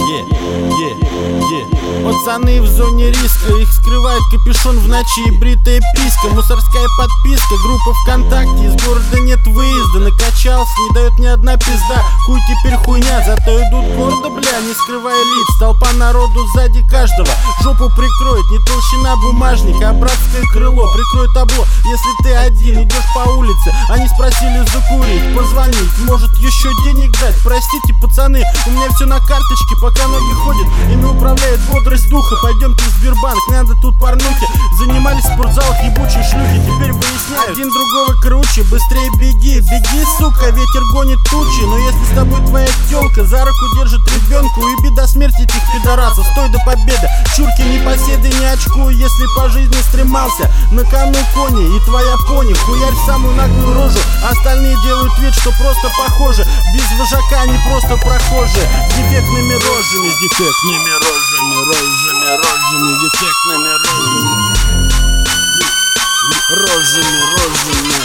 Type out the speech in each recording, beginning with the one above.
Пацаны в зоне риска, их скрывает капюшон в ночи и бритая писька. Мусорская подписка, группа ВКонтакте, из города нет выезда. Накачался, не дает ни одна пизда. Хуй теперь хуйня, зато идут гордо, бля, не скрывая лиц. Толпа народу сзади каждого, жопу прикроет не толщина бумажника, а братское крыло. Прикрой табло, если ты один идешь по улице. Они спросили закурить, позвонить, может еще денег дать. Простите, пацаны, у меня все на карточке, пока ноги ходят, ими управляет бодрость духа. Пойдемте в Сбербанк, надо тут порнухи. Занимались в спортзалах ебучие шлюхи, теперь выясняют один другого круче. Быстрее беги, беги, сука, ветер гонит тучи. Но если с тобой твоя тёлка за руку держит ребенку, уеби до смерти этих пидорасов, стой до победы. Чурки непоседы не очкуй, если по жизни стремался. На кону кони и твоя пони, хуярь самую наглую рожу. Остальные делают вид, что просто похожи. Без вожака они просто прохожие, с дефектными рожами, с дефектными рожами, дефектными рожами.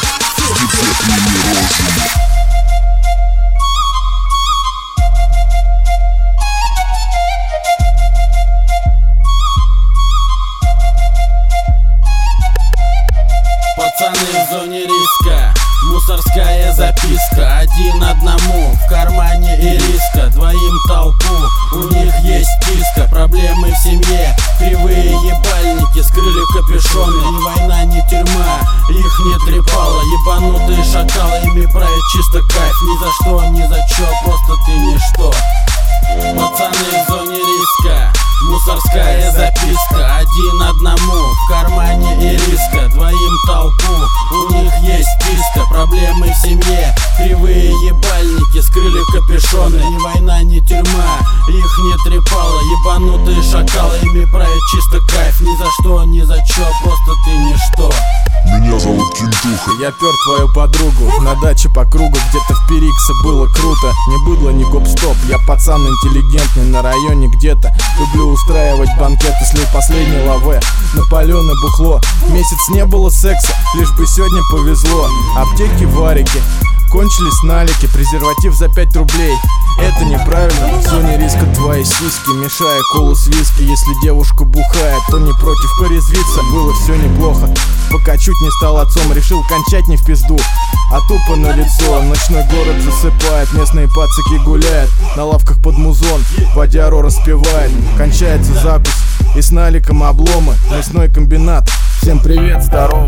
Пацаны в зоне риска, мусорская записка. Один одному в кармане и риска, двоим толпу, у них есть киска. Проблемы в семье, кривые ебальники, скрыли капюшоны. Ни война, ни тюрьма их не трепала. Ебанутые шакалы, ими правит чисто кайф. Ни за что, ни за чё, просто ты ничто. Пацаны в зоне риска, мусорская записка. Один одному в кармане и риска, двоим толпу, у них есть киска. Проблемы в семье, кривые ебальники, скрыли капюшоны. Ни война, ни тюрьма их не трепала. Ебанутые шакалы, ими правит чисто кайф. Ни за что, ни за чё, просто ты ничто. Меня зовут Кентуха. Я пёр твою подругу на даче по кругу, где-то в Периксе было круто. Не быдло, не гоп-стоп, я пацан интеллигентный на районе где-то. Люблю устраивать банкеты, слил последний лаве на палёное бухло. Месяц не было секса, лишь бы сегодня повезло. Аптеки, варики, кончились налики, презерватив за 5 рублей. Это неправильно, в зоне риска твои сиськи, мешая колу с виски. Если девушка бухает, то не против порезвиться. Было все неплохо, пока чуть не стал отцом. Решил кончать не в пизду, а тупо на лицо. Ночной город засыпает, местные пацаки гуляют на лавках под музон, водяру распевает. Кончается закус и с наликом обломы. Мясной комбинат, всем привет, здорово.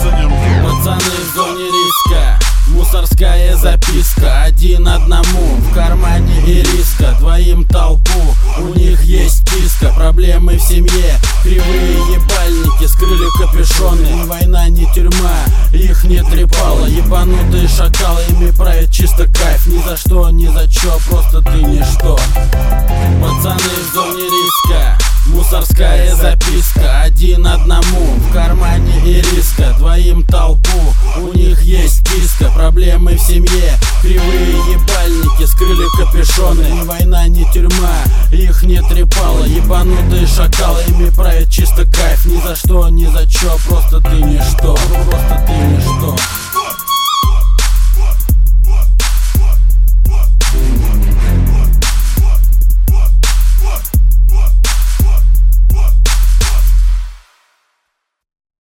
Пацаны в зоне риска, мусорская записка. Один одному в кармане и риска, двоим толпу, у них есть киска. Проблемы в семье, кривые ебальники, скрыли капюшоны. Ни война, ни тюрьма их не трепала. Ебанутые шакалы, ими правит чисто кайф. Ни за что, ни за чё, просто ты ничто. Пацаны в зоне риска, мусорская записка. Один одному в кармане и риска, двоим толпу, у них есть киска. Проблемы в семье, кривые ебальники, скрыли капюшоны. Ни война, ни тюрьма их не трепала. Ебанутые шакалы, ими правит чисто кайф. Ни за что, ни за чё, просто ты ничто. Просто ты ничто.